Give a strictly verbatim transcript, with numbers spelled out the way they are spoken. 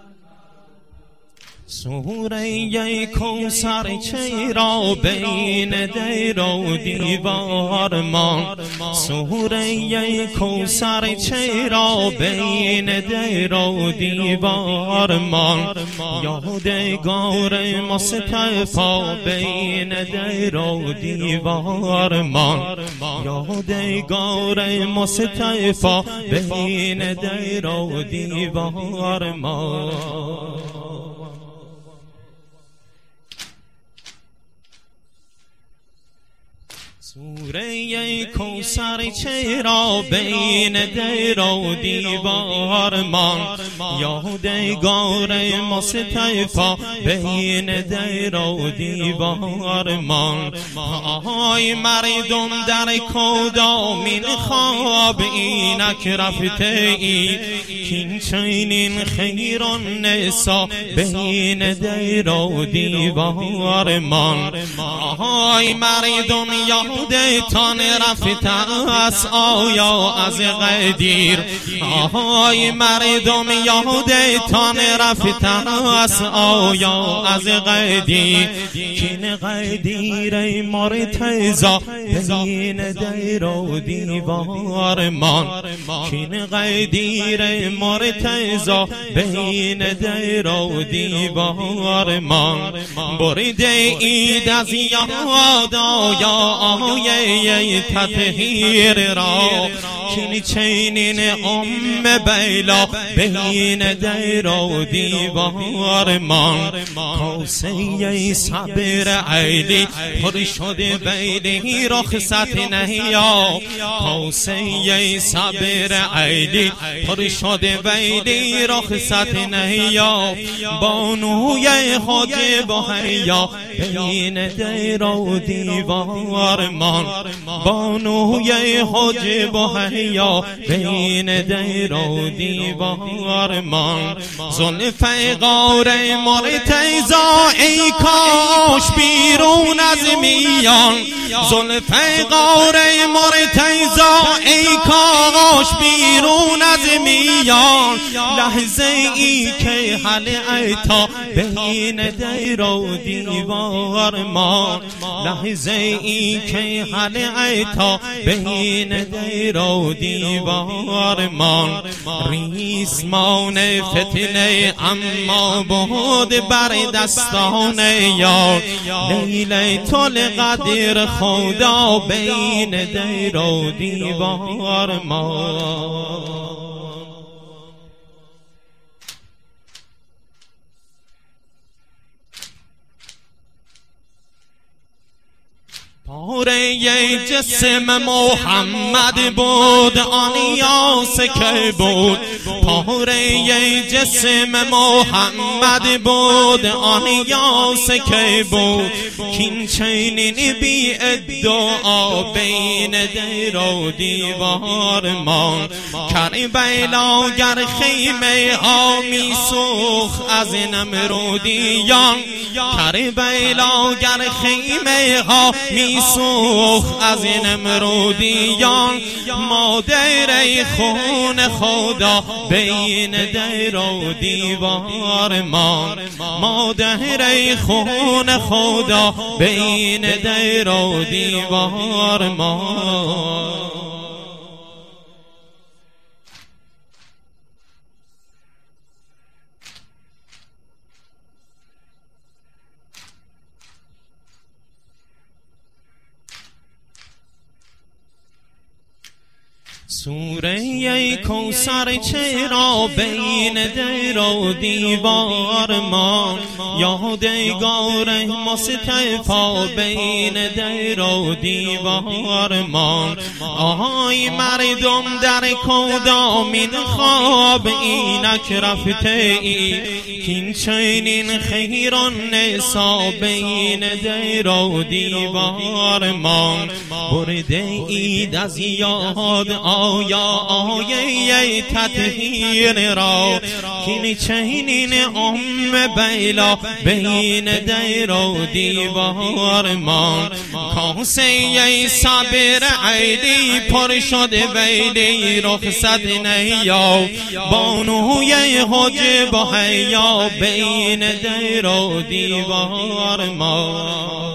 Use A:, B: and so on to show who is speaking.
A: سوره کوثر چرا بین دیر و دیوار ماند، سوره کوثر چرا بین دیر و دیوار ماند، یادگار مصطفی بین دیر و دیوار ماند، یادگار مصطفی بین دیر و دیوار ماند. سوره کوثر چرا بین دیر و دیوار ماند، یادگار مصطفی بین دیر و دیوار ماند. آهای مردم در کدامین خواب اینک رفته ای، کین چنین خیران نسا بین دیر و دیوار ماند. آهای مردم یادتان رفته است آیا از قدیر، آهای مردم یادتان رفته است آیا از قدیر، کین قدیر مرتضی بین دیر و دیوار ماند، کین قدیر مرتضی بین دیر و دیوار ماند. برده اید از یاد آیا آیه تطهیر را، کین چنین ام بیلا بین دیر و دیوار ماند. کاسه صبر عیلی پر شده بیلی رخصت نهیا، کاسه صبر عیلی پر شده بیلی رخصت نهیا، بانوی حجب و حیا بین دیر و دیوار ماند، بانوی حجب و حیا بین دیر و دیوار ماند. زلف غار مرتضی ای کاش بیرون از میان، زلف غار مرتضی ای کاش بیرون از میان، لحظه ای که حلقتا بین دیر و دیوار ماند، لحظه ای که حلقتا بین دیر و دیوار ماند. ریسمان فتنه اما بود بر دستان یار، لیلة القدر خدا بین دیر و دیوار ماند. پاره جسم محمد بود آن یاس که بود، پاره جسم محمد بود آن یاس که بود، کین چنین بی ادعا بین دیر و دیوار ماند. کربلا گر خیمه ها می سوخت از نمرودیان، کربلا گر خیمه ها می سوخت از نمرودیان، مادر خون خدا بین دیر و دیوار ماند، مادر خون خدا بین دیر و دیوار ماند. سوره کوثر چرا بین دیر و دیوار ماند، یادگار مصطفی بین دیر و دیوار ماند. آهای مردم در کدامین خواب اینک رفته ای، کین چنین خیران نسا بین دیر و دیوار ماند. برده اید از یاد آیا آیه تطهیر را کینی چینین ام بیلا بین دیر و دیوار مان کاسه صبر عیدی پر شد ویلی رخصت نیا بانوی حجب حیا بین دیر و دیوار مان